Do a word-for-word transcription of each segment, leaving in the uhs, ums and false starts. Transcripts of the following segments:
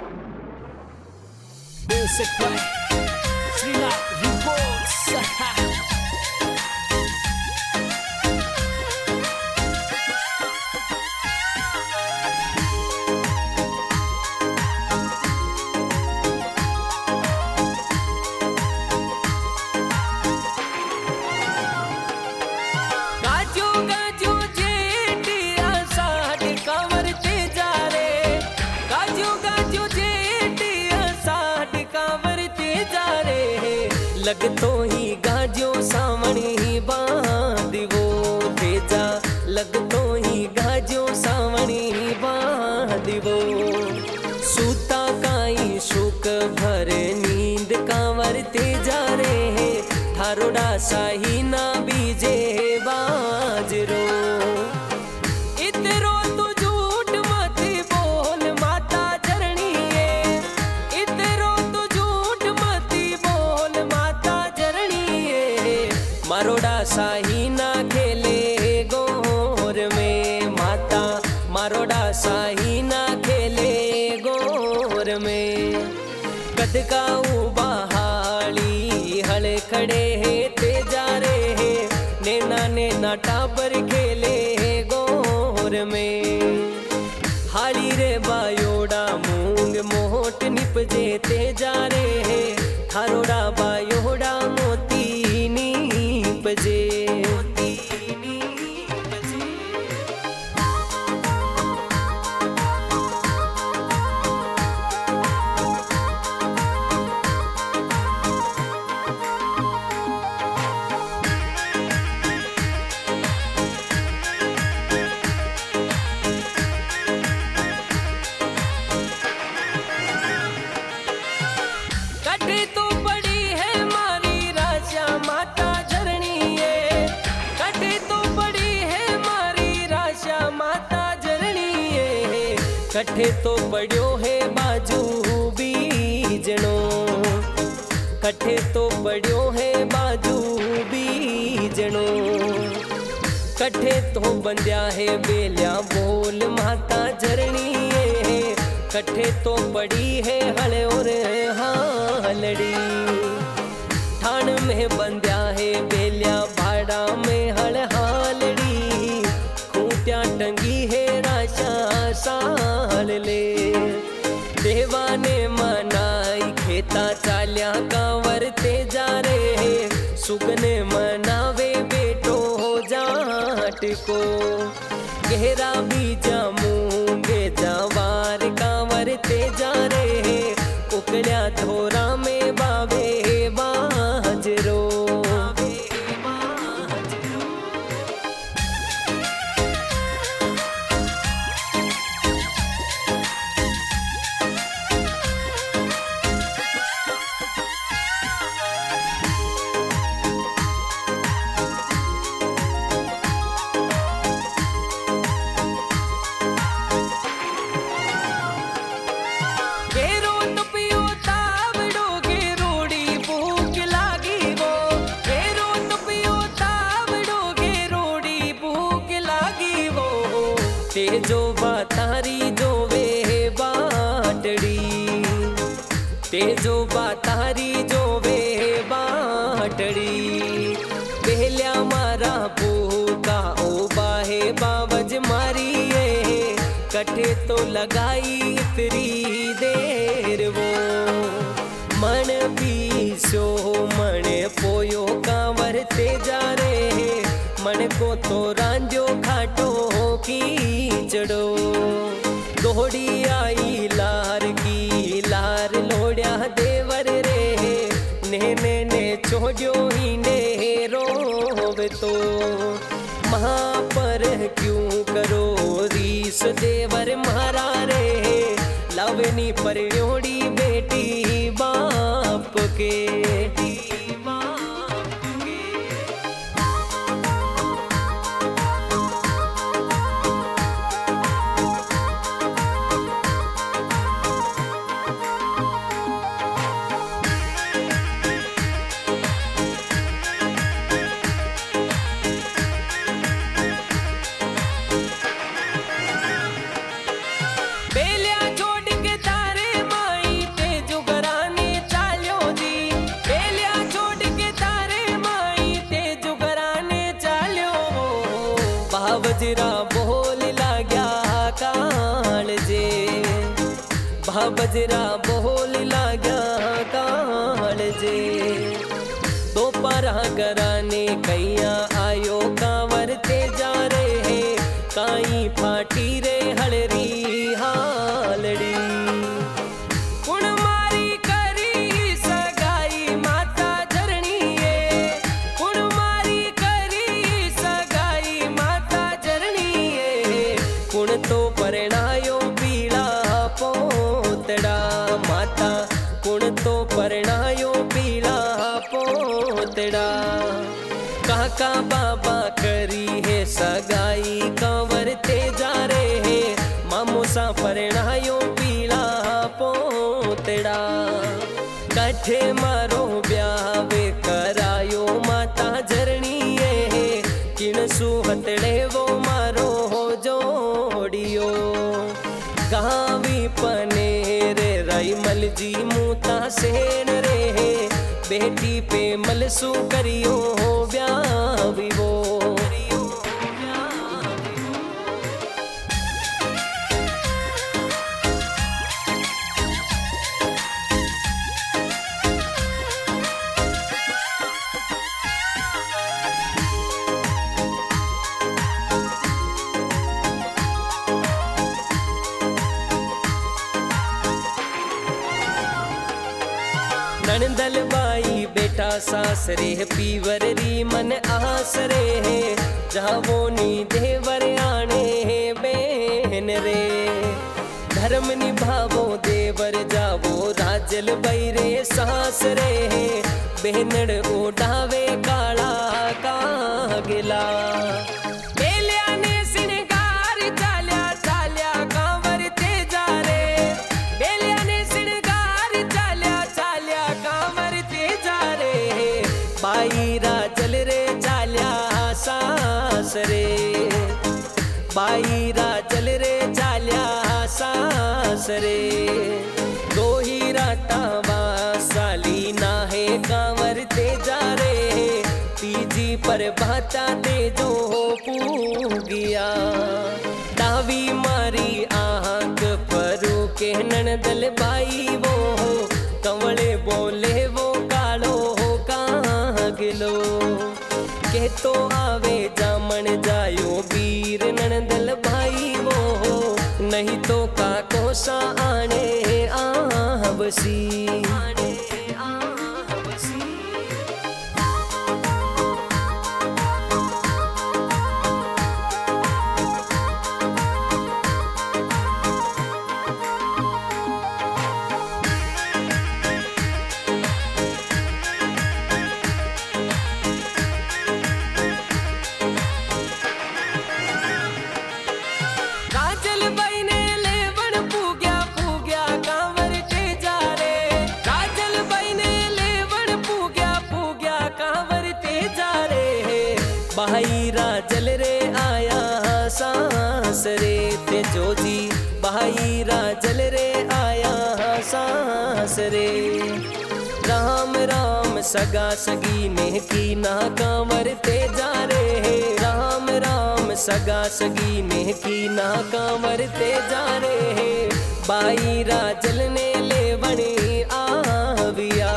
Music by Srinath Records. गाजू गाजू जेटिया साठ कांवरते जा रे, गाजू गाजू जेटिया साठ कांवरते जा रे। लगतो ही गाजो सावणी ही बांधवो तेजा, लगतो ही गाजो सावणी ही बांधवो। सूता काई शुक भर नींद कांवरते जा रे, थारोड़ा साही ना बीजे बाजरो। इतरो तू झूठ मत बोल माता चरणीए, इतरो तू झूठ मत बोल माता चरणीए। मारोड़ा साही ना खेले गोर में माता, मारोड़ा साही ना खेले गोर में। कदकाऊ बहाली हले खड़े है ते जा रे, नैना नैना टाबर खेले गोर में। हाली रे बायोड़ा मूंग मोट निपजे ते जा रे, थारोड़ा बायोड़ा मोती नीपजे। कटे तो पड़ी है मारी राशा माता झरણીए, कटे तो पड़ी है मारी राशा माता झरણીए। कटे तो पड़ियो है बाजू बीजनो, कटे तो पड़ियो है बाजू बीजनो। कटे तो बंद्या है बेलिया बोल माता झरણીए, कटे तो पड़ी है हले और हालड़ी। ठाण में बंद्या है बेलिया भाड़ा में हल हालड़ी, खूंटिया टंगी है राशा साल ले। देवा ने मनाई खेता चाल्या कांवरते जा रे, सुगने मनावे बेटो जाट को। गहरा बीजा मूंगे जवार कांवरते जा रे, उकड़िया धोरा में बावे बाजरो। घेरो तो पियो तावड़ो घेरोड़ी भूख लागी वो, घेरो तो पियो तावड़ो घेरोड़ी भूख लागी वो। तेजो बातारी जो वे बाटड़ी, तेजो बातारी जो वे बाटड़ी। पहल्या मारा भूखा ओ बाहे बावज मारिए, कटे तो लगाई इतरी देर वो। मन पीसो मन पोयो कांवरते जा रे, मन को तो रांझो खाटो कीचड़ो। दौड़ी आई लार की लार लोड़िया देवर रे, ने ने ने छोड़ो ही ने रोवे तो। महा पर क्यों करो रीस देवर मारा रे, लवनी पर ड्योड़ी बेटी बाप के। बेलिया छोड़ के तारे भा बजरा बोल लाग्या काल जे तो परा कराने कैया आयो कांवर ते जा रे है काई फाटी रे हलरी हालड़ी कुण मारी करी सगाई माता झरણીએ कुण मारी करी सगाई माता झरણીએ कुण तो परणायो पीला पोतड़ा माता कुण तो परणायो पीला पोतड़ा काका बाबा करी है सगाई कांवर ते जा रे है मामो सा परणायो पीला पोतड़ा कठे मारो ब्यावे करायो माता झरણીએ किण सुहतड़े वो मारो जोड़ियो गावी पनेर राईमल जी मूता सेन रे बेटी पे मलसू करियो ब्यावी वो नणदल बाई बेटा सासरे पीवर री मन आसरे है जावो नी देवर आने बेन रे धर्म निभावो देवर जावो राजल बैरे सासरे है बेनड़ ओढ़ावे काला कागला बाई राजल रे चाल्या सासरे बाई राजल रे चाल्या सासरे दो ही राता वासाली ना है कांवर ते जा रे तीजी पर भाता ते जो पूगिया दावी मारी आंख परू के नणदल बाई वो कंवले बोले वो कालो गिलो के तो आवे जामन जायो वीर नणदल भाई वो नहीं तो काको सा आने आवसी आने आवसी भाई राजल रे आया सासरे ते जोजी भाई राजल रे आया सासरे राम राम सगा सगी ने की ना कांवर ते जा रे राम राम सगा सगी ने की ना कांवर ते जा रे भाई राजल ने लेवणी आविया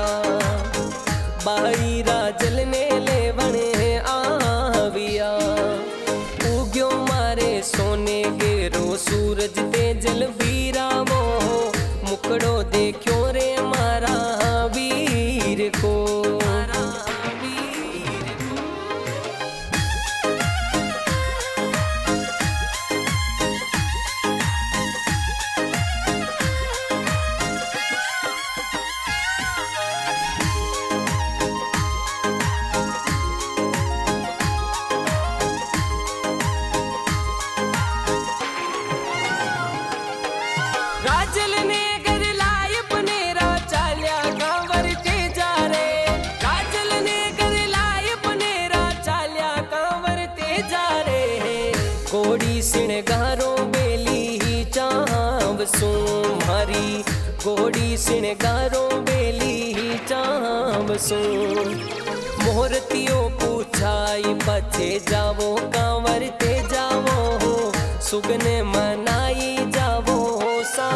भाई राजल ने लेवणे आविया उग्यो मारे सोने गेरो सूरज ते जल वीरा वो मुकड़ो देखो रे मारा वीर को राजल ने घर लाए पनेरा चाल्या कांवर ते जा रे राजल ने घर लाए पनेरा चाल्या कांवर ते जा रे कोड़ी सिणगारो बेली ही चाव सो मारी कोड़ी सिणगारो बेली ही चाव सो मोहरतियों पूछाई पछे जावो कांवर ते जावो सुगने मनाई जावो सा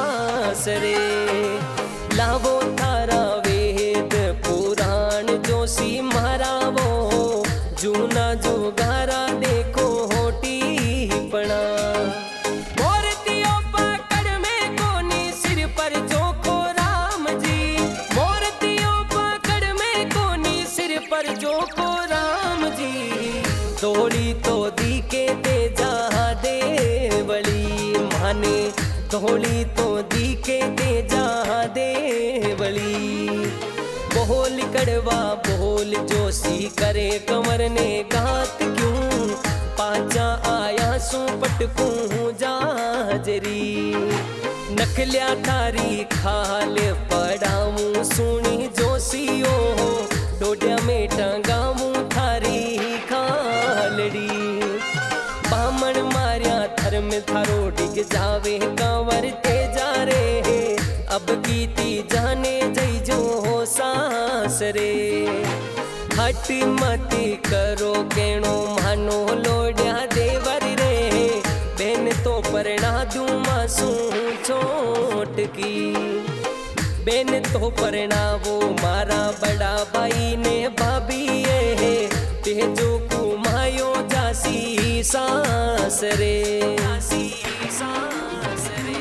सांस रे। लावो थारा वेद पुराण जोशी महारावो, जूना जुगारा देखो होटी पड़ा। मूर्तियों पकड़ में कोनी सिर पर जोखो राम जी, मूर्तियों पकड़ में कोनी सिर पर जोखो राम जी। तोड़ी तो दी के दे जा देवली माने, तोड़ी तो दी के दे जा देवली। बोल कड़वा बोल जोशी करे कंवर ने घात क्यों, पाचा आया सू पटकूं जाजरी। नखल्या थारी खाल पड़ाऊं सुनी जोशियो, डोडिया में टंगाऊं थारी खालड़ी। बामण मारिया धर्म थारो डिग जावे कंवर ते जा रे, अब गीती जाने जई जो हो सांस रे। हट मती करो केणो मानो लोड्या देवर रे, बेन तो परना दूं मासू छोटकी। बेन तो परना वो मारा बड़ा भाई ने भाभी है, तेजो कुमायो जासी सांस रे, जासी सांस रे।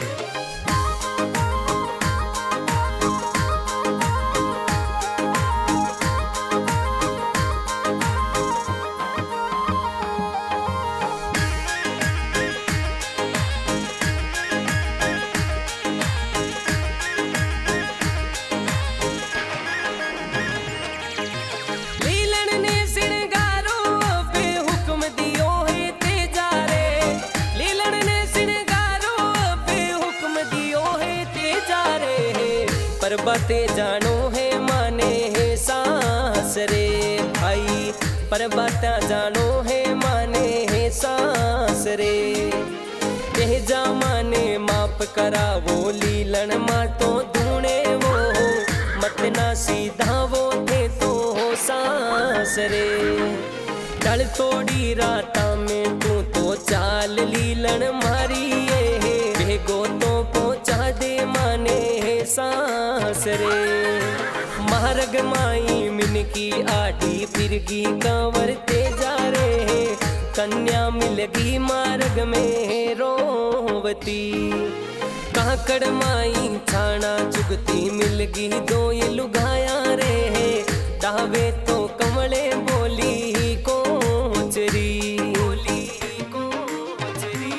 परबते जानो है माने है सांस रे भाई, परबता जानो है माने है सांस रे। तेजा माने माप करा वो लीलन मा तो धूणे वो, मत ना सीधा वो थे तो सांस रे। डल तोड़ी राता में तू तो चाल लीलन मारी है, भेगो तो पहुंचा दे माने सांस रे। मार्ग माई मिनकी आड़ी फिरगी कंवर ते जा रे, कन्या मिलगी मार्ग में रोवती। काकड़ माई छाना चुगती मिलगी दो ये लुगाया रे, दावे तो कमले बोली कोचरी, बोली कोचरी।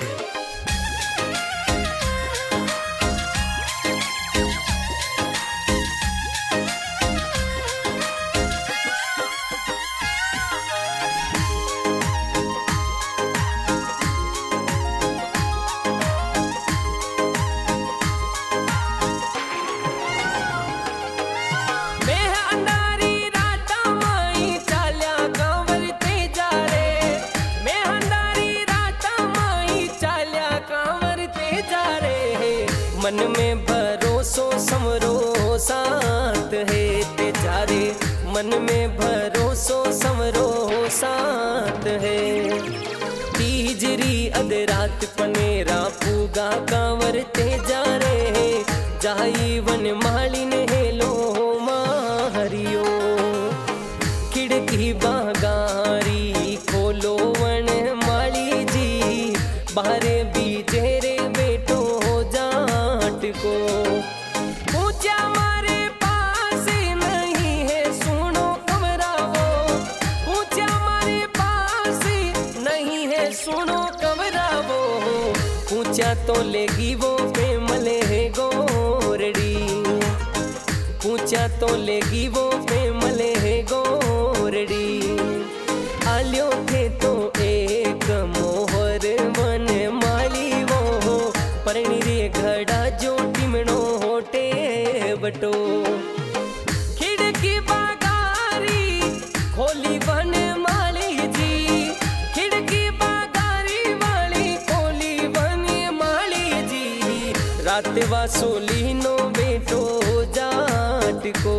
मन में भरोसो समरो साथ है ते जारे, मन में भरोसो समरो साथ है। तीजरी अधरात पनेरा पूगा कांवर ते जा रे, जाई वन मालिन हेलो मारियो। खिड़की बागारी खोलो वन माली जी, बाहरे बीजे रे बेटो को। पूछा मारे पास नहीं है सुनो कमरा वो, पूछा मारे पास नहीं है सुनो कमरा वो। पूछा तो लेगी वो प्रेमले है गोरड़ी, पूछा तो लेगी वो प्रेमले है गोरड़ी। आलियो थे तो एक मोहर मन माली वो, परणी रे घड़ा जो टिमणो होटे बटो। खिड़की बागारी खोली वन माली जी, खिड़की बागारी वाली खोली वन माली जी। रात वासोली नो बेटो जाट को,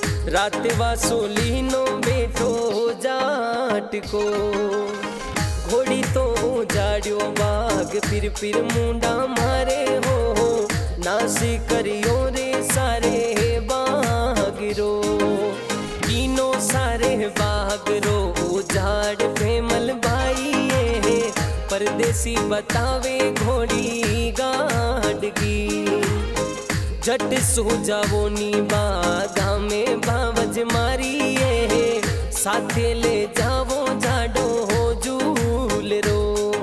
रात वासोली नो बेटो जाट को। घोड़ी तो जाड़ियो बाग फिर फिर मुंडा मारे हो नासी करियो रे सारे बागरो तीनों सारे बागरो झाड़ पे मल भाई ये परदेसी बतावे घोड़ी गाड़गी झट सो जावो नी बागा में बावज मारी ये साथे ले जावो जाडो हो झूल रो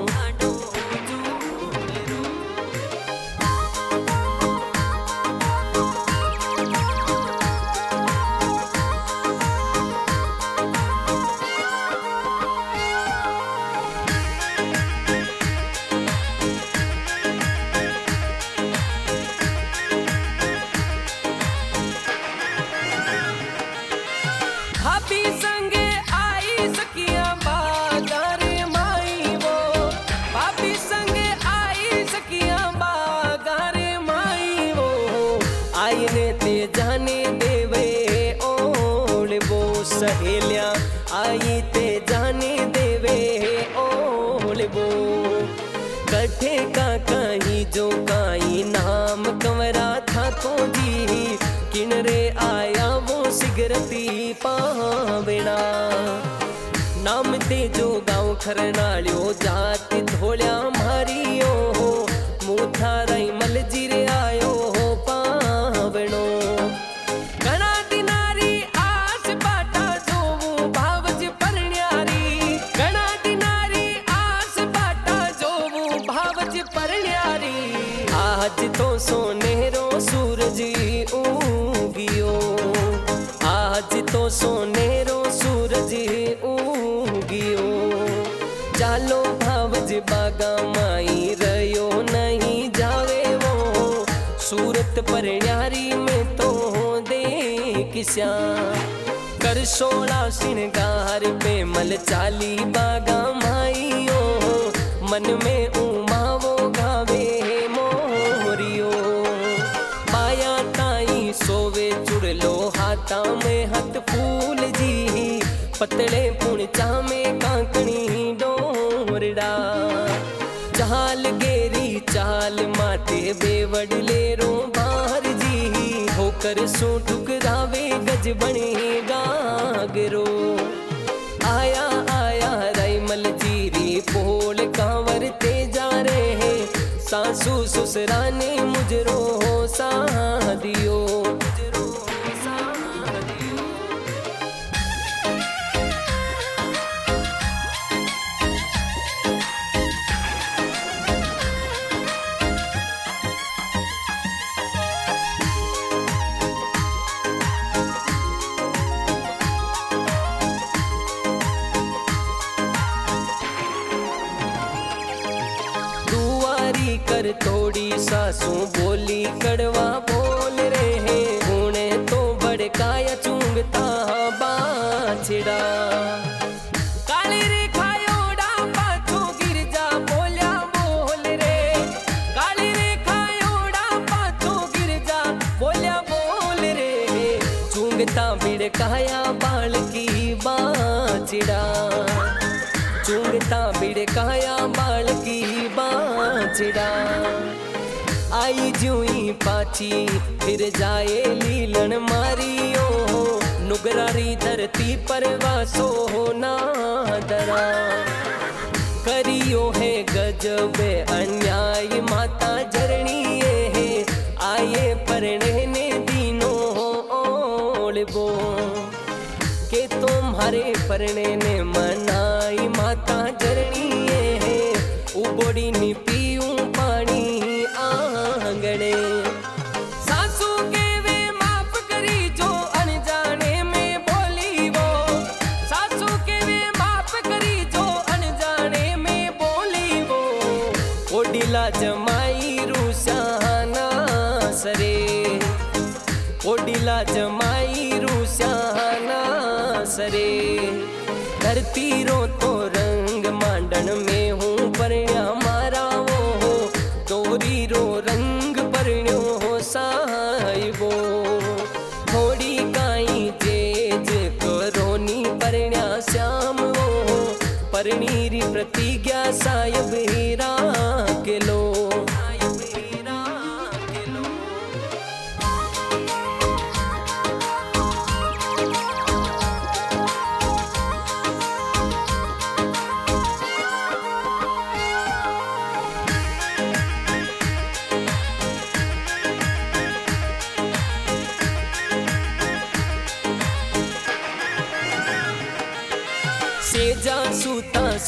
भाभी संगे आई सखिया बागारे माई वो भाभी संगे आई सखिया बागारे माई वो आई ने ते जाने देवे ओले वो सहेलिया आई ते जाने देवे ओले वो कठे का कहीं जो काई नाम कंवरा था को जी किनरे आया वो सिगरती पावेना नाम ते जो गाँव खरनालियो जात धोलिया मारियो मुथा रई मलजीरे आयो पावनो घना दिनारी आस बाटा जो भावज परण्यारी घना दिनारी आस बाटा जो भावज परण्यारी आज तो सोनेरो सूरज उगियो आज तो सोनेरो सूरज उगियो चालो भावज बागा माई रयो नहीं जावे वो सूरत परण्यारी में तो देखस्या कर सोला श्रृंगार पे मल चाली बागा माईयो मन में उमावो गावे मोरियो माया ताई सोवे चुड़लो हाथा में हथ फूल जी पतले पुणचा में कांकणी डोरडा चाल गेरी चाल माते बेवड़ ले रो बाहर जी होकर सो ठुकरावे गज बने गागरो आया आया राइमल जीरी पोल कांवर ते जा रहे सासू ससुरा ने मुजरो सा दियो कर थोड़ी सासू बोली कड़वा बोल रहे हुणे तो बड़काया चूंगता बाछड़ा काली रे खायोड़ा पाछो गिर जा बोलिया बोल रे काली रे खायोड़ा पाछो गिर जा बोलिया बोल रे चूंगता बिड़काया बाल की बाछड़ा चूंगता बिड़काया बाल की बाछड़ा आई जुई पाची फिर जाए लीलन मारियो नुगरारी धरती पर वासो ना दरा करियो है गजबे अन्याय माता जरणी है आए परणे ने दीनो ओलबो के तुम्हारे परणे ने मनाई माता जरणी है उबोड़ी नी पीऊं पानी आंगणे सासू के वे माफ करी जो अनजाने में बोली वो सासू के वे माफ करी जो अनजाने में बोली वो ओडिला जमाई रूसाना सरे ओडिला जमाई रूसाना सरे धरती रो तो रंग मांडन में हूँ परण्या मारा वो तोरी रो रंग परण्यो हो साहिबो थोड़ी काई जेज करोनी परण्या श्याम वो परणी री प्रतिज्ञा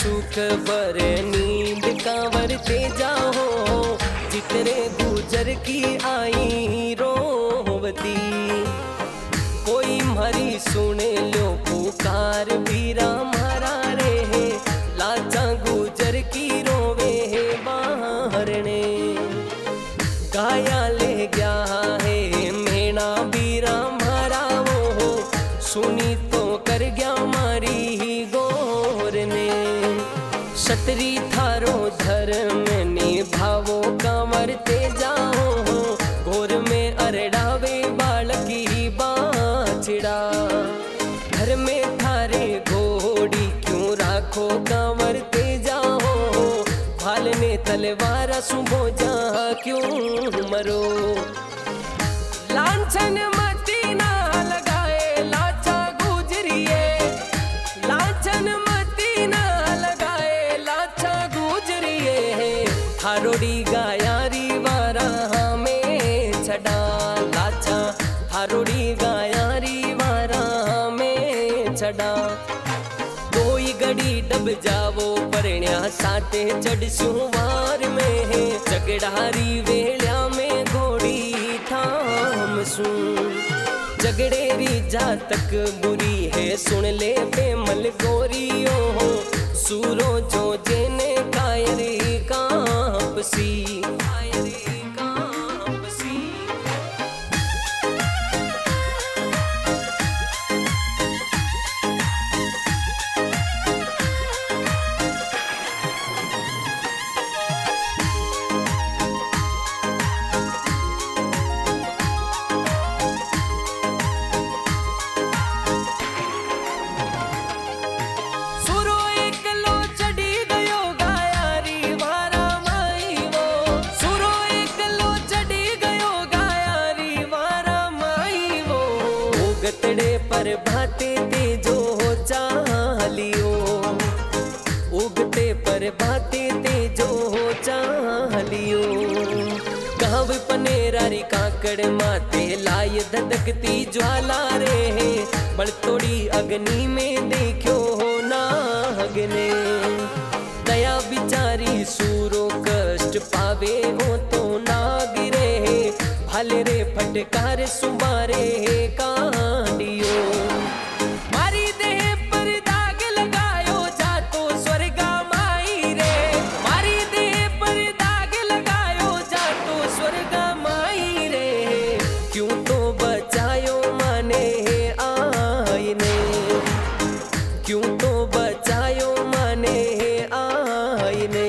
सुख बर नींद कांवर ते जाओ, जितरे गुजर की आई रोवती। कोई मरी सुने लो पुकार बीरा मारा रे, लाचा गुजर की रोवे है बाहरने। गाया ले गया है मेना बीरा मारा वो, सुनी तो कर गया मारी ही गोर ने। छतरी थारो धर्म निभावो कांवर ते जाओ, गोर में अरडावे बालकी बाछड़ा। घर में थारे घोड़ी क्यों राखो कांवर ते जाओ, भालने तलवार सुबो जा क्यों मरो। लांछन मती ना लगाए लाचा गुजरिए, लांछन मती ना लगाए लाचा गुजरिए। थारोड़ी गायारी वारा में छड़ा लाचा, थारोड़ी गायारी वारा में छड़ा। कोई गड़ी डब जावो परण्या साथे चढ़सू वार में, झगड़ारी वेल्या में घोड़ी थामसू। झगड़ेरी जातक बुरी है सुन ले बेमल गोरियो, सूरो जो जेने कायरी कांपसी। उगतड़े पर भाते तेजो चालियो, उगते पर भाते तेजो चालियो। गाँव पनेरारी काकड़ माते लाय धधकती ज्वाला रे, बड़तोड़ी अग्नि में देखो नागने। दया बिचारी सूरो कष्ट पावे हो तो नागिरे, भाले रे फटकार सुबारे कांडियो। मारी देह पर दाग लगायो जातो स्वर्गा माई रे, मारी देह पर दाग लगायो जातो स्वर्गा माई रे। क्यों तो बचायो माने आईने, क्यों तो बचायो माने आईने।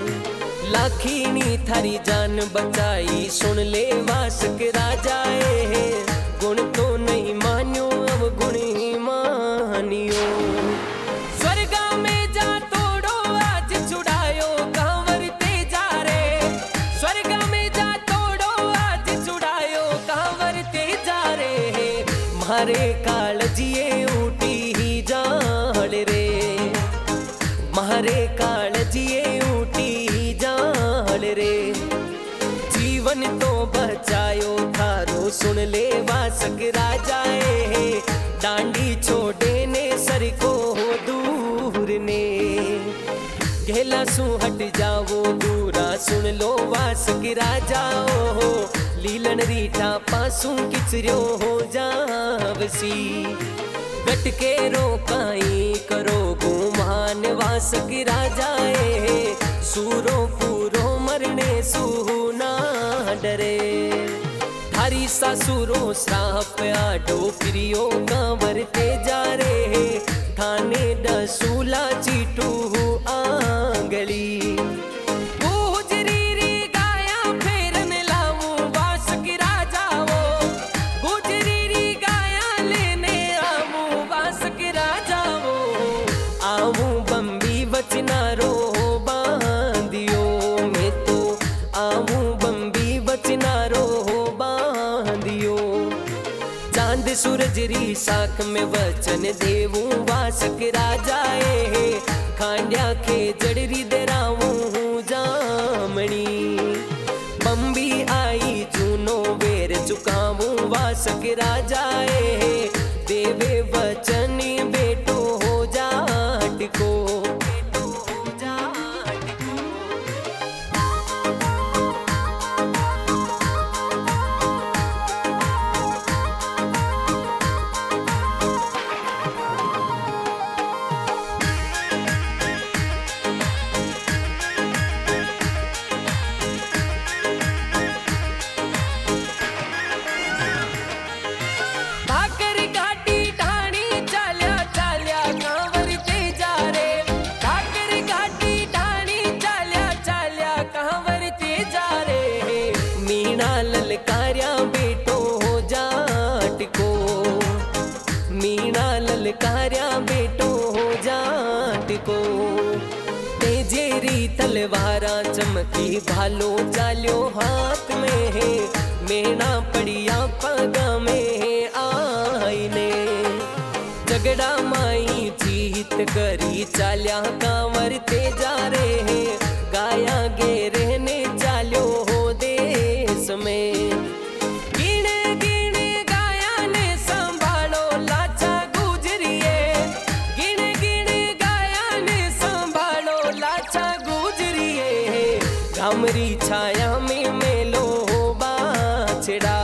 लाखीनी थारी जान बचाई सुन ले वासक राजाए, गुण तो नहीं मान्यो अब गुण ही मानियो। स्वर्गा में जा तोड़ो आज छुड़ायो कांवर ते जा रे, स्वर्गा में जा तोड़ो आज छुड़ायो कांवर ते जा रे। मारे कालजिए उठी ही जाड़ रे, मारे कालजिए उठी ही जाड़ रे। जीवन तो बचायो थारो सुन ले वासक राजाए, डांडी छोड़े ने सर को दूर ने। घेला सु हट जावो दूरा सुन लो वासक राजाओ, लीलन रीठा पासू किचरियो हो जावसी। गटके रोकाई करो गुमान वासक राजाए, सूरो पूरो मरने सूना डरे। थारी सासुरो श्राप आडो प्रियो कांवर ते जा रे, थाने डसूला चीटू आंगली। बचनारो बांधियो मैं तो आऊं बम्बी बचनारो बांधियो। चांद सूरज री साख में वचन देवूं वासक राजाए, खांड्या के जड़री दराऊं जामणी। बम्बी आई जूनो वेर चुकाऊं वासक राजाए, देवे वचन बेटो हो जाट को। ललकार्या बेटो हो जाट को, मीणा ललकार्या बेटो हो जाट को। तेजेरी तलवारा चमकी भालो चाल्यो हाथ में है, मेणा पड़िया पगा में आईने। झगड़ा माई जीत करी चाल्या कांवर ते जा रे है, गाया गे रहने चाल्यो हो देश में। गिने गिने गाया ने संभालो लाचा गुजरिए, गिने गिने गाया ने संभालो लाचा गुजरिए। घामरी छाया में मेलो बाछड़ा,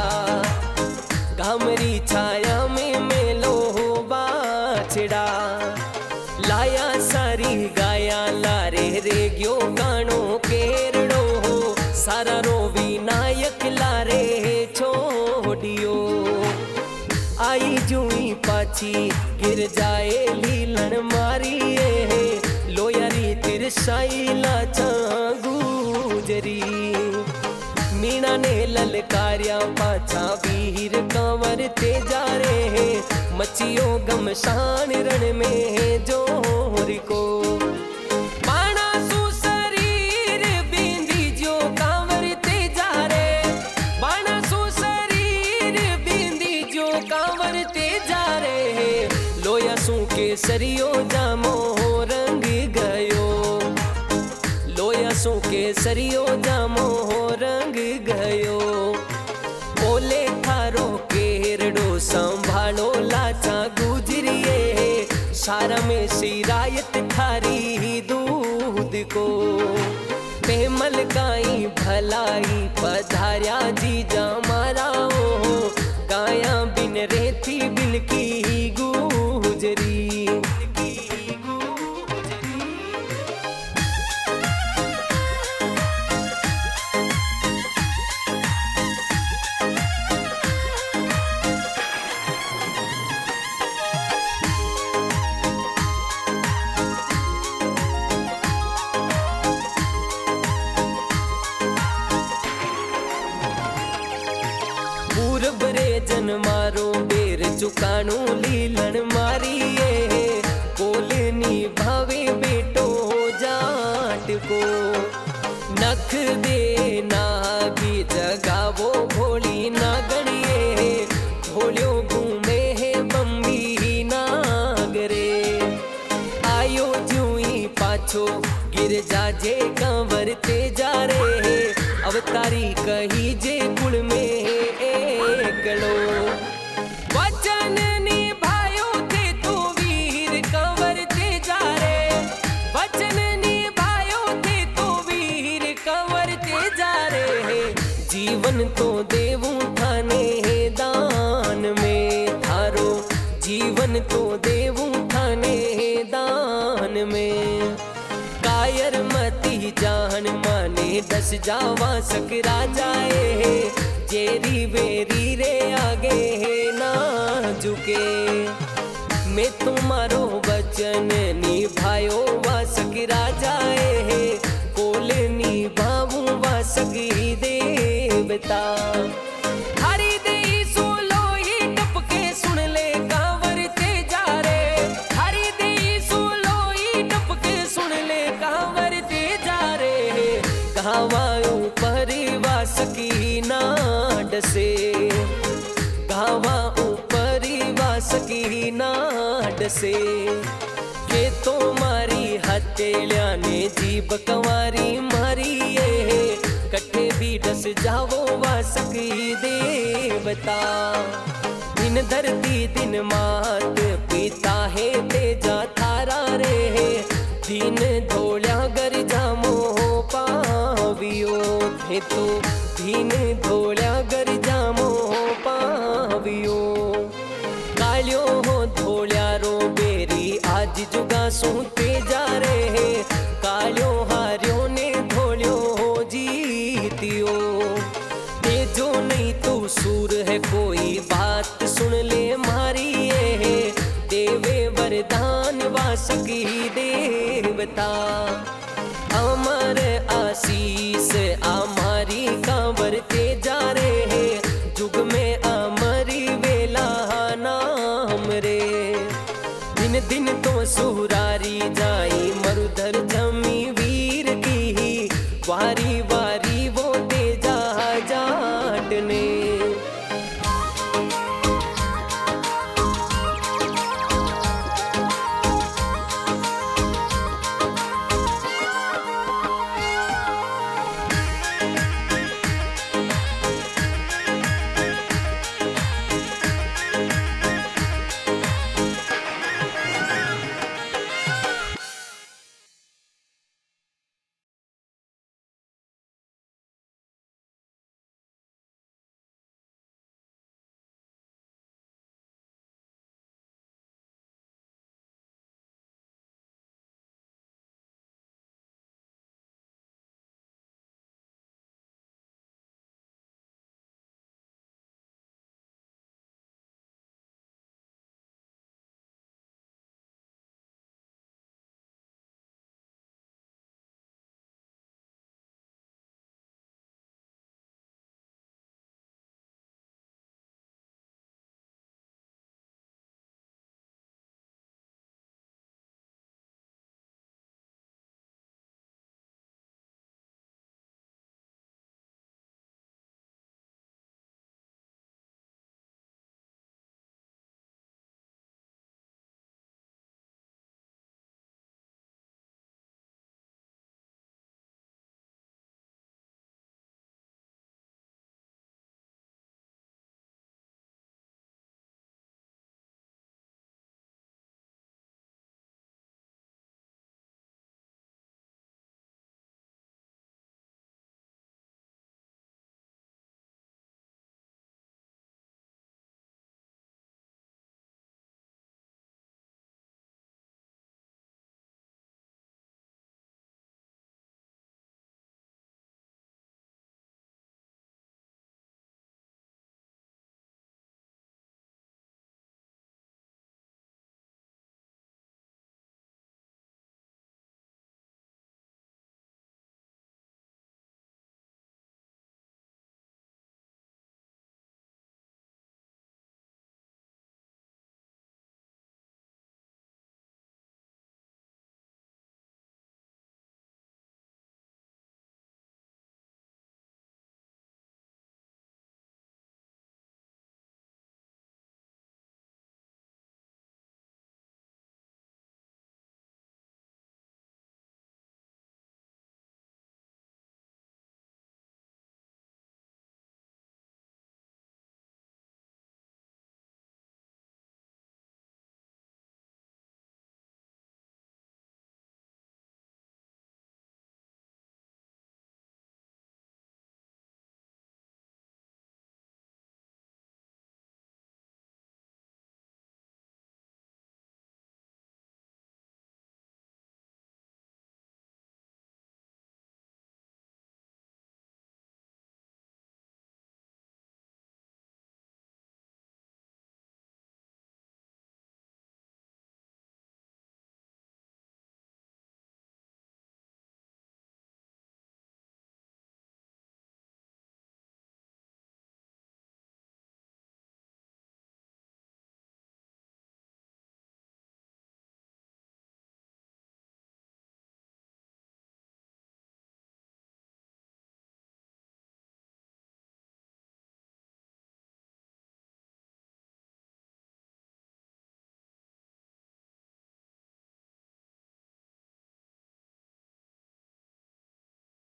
घामरी छाया में मेलो बाछड़ा। लाया सारी गाया लारे रे गयो गाणो केरड़ो हो, सारा रो विनायक लारे छोड़ियो। आई जुई पाची गिर जाए लीलन मारिए, लोयारी तिरसाई लाचा गुजरी। मीणा ने ललकार्या पाछा वीर कंवर ते जा रे है, मचियो गमशान रण में जोर को। बाणा सु शरीर बिंदी जो कांवर ते जा रे, बाणा सु शरीर बिंदी जो कांवर ते जा रे है। लोया सु केसरियो जामो रंग गयो, लोया सु केसरियो जामो रंग गयो। बोले थारो केरड़ो संभालो लाचा गुजरिए, सारा में सिरायत थारी दूध को। पेमल काई भलाई पधार्या जीजा मारा हो, गाया बिन रेती बिलकी गुजरी। पूरब रे जन मारो बेर चुकाणू लीलन मारिए, कोलनी भावे बेटो जाट को। नख दे नागी जगावो भोली नागणिए, भोलियो घूमे है बम्बी नागरे। आयो जुई पाछो गिर जाजे कंवर ते जा रे, अवतारी कही जे कुल में एकलो। वचन निभायो थे तू वीर कंवर ते जा रे, वचन निभायो थे तू वीर कंवर ते जा रे। जीवन तो देवू थाने दान में थारो, जीवन तो देवू थाने दान में। कायर मती जान माने दस जावा सकरा जाए, जेरी बेरी रे आगे ना झुके। मैं तुम्हारो वचन निभायो वा सकरा जाए, कोल निभाऊं वा सकी देवता। हरी दे सोलो ही टपके सुन ले कांवर ते जा रे, हरी दे सोलो ही टपके सुन ले कांवर ते जा रे। कहावा ऊपर वा सकी ना डसे, कहावा ऊपर वा सकी ना डसे। के तो मारी हथेलिया ने जीब कंवारी मारी है, कट्ठे भी डस जावो वा सकी देवता। दिन धरती दिन मात पिता है तेजा थारा रे, दिन धोल्या गर जामो पावियो थे तो, दिन धोल्या गर जामो पावियो। कालियो हो धोल्या रो बेरी आज जुगा सूते जा रे, कालियो हारियो ने धोलियो हो जीतियो। तेजो नहीं तो सूर